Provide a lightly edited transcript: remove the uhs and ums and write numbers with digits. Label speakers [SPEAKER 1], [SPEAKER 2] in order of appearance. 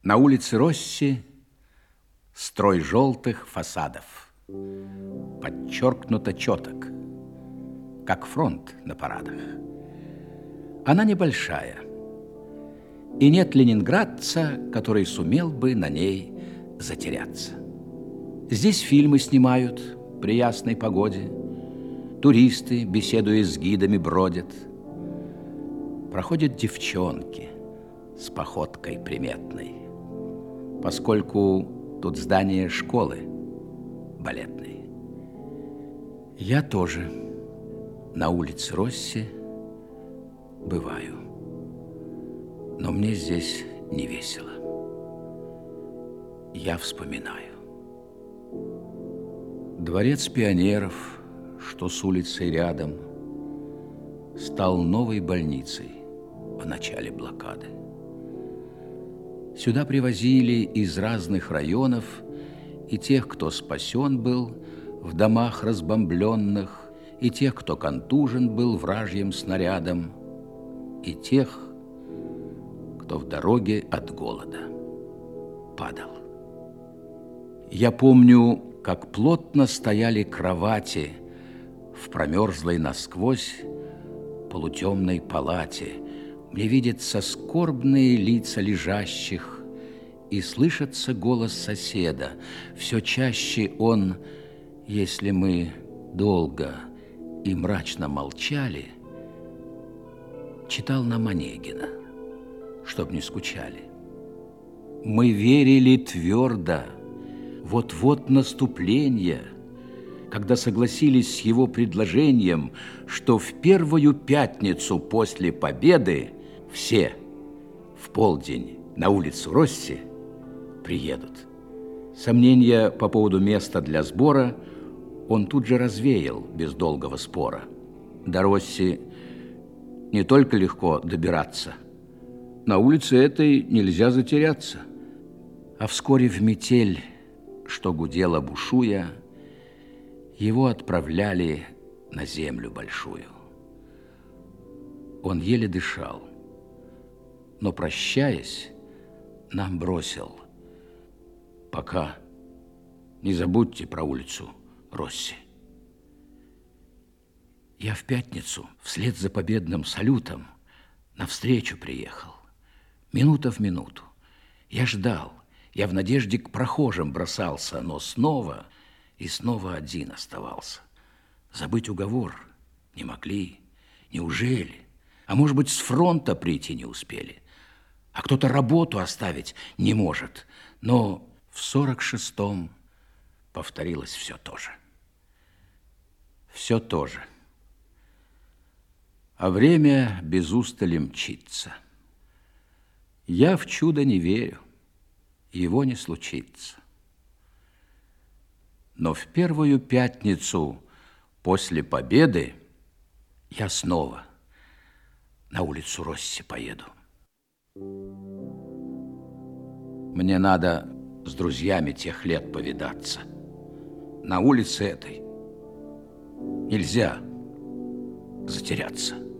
[SPEAKER 1] На улице Росси строй желтых фасадов, подчеркнуто четок, как фронт на парадах. Она небольшая, и нет ленинградца, который сумел бы на ней затеряться. Здесь фильмы снимают при ясной погоде, туристы, беседуя с гидами, бродят. Проходят девчонки с походкой приметной, поскольку тут здание школы балетной. Я тоже на улице Росси бываю, но мне здесь не весело. Я вспоминаю. Дворец пионеров, что с улицей рядом, стал новой больницей в начале блокады. Сюда привозили из разных районов и тех, кто спасен был в домах разбомбленных, и тех, кто контужен был вражьим снарядом, и тех, кто в дороге от голода падал. Я помню, как плотно стояли кровати в промерзлой насквозь полутемной палате. Мне видятся скорбные лица лежащих, и слышится голос соседа. Все чаще он, если мы долго и мрачно молчали, читал нам Онегина, чтоб не скучали. Мы верили твердо, вот-вот наступление, когда согласились с его предложением, что в первую пятницу после победы все в полдень на улицу Росси приедут. Сомнения по поводу места для сбора он тут же развеял без долгого спора. До Росси не только легко добираться, на улице этой нельзя затеряться. А вскоре в метель, что гудела бушуя, его отправляли на землю большую. Он еле дышал, но, прощаясь, нам бросил: пока не забудьте про улицу Росси. Я в пятницу вслед за победным салютом навстречу приехал. Минута в минуту. Я ждал, я в надежде к прохожим бросался, но снова и снова один оставался. Забыть уговор не могли. Неужели? А может быть, с фронта прийти не успели? А кто-то работу оставить не может. Но в 46-м повторилось все то же. Все то же. А время без устали мчится. Я в чудо не верю, его не случится. Но в первую пятницу после победы я снова на улицу Росси поеду. Мне надо с друзьями тех лет повидаться. На улице этой нельзя затеряться.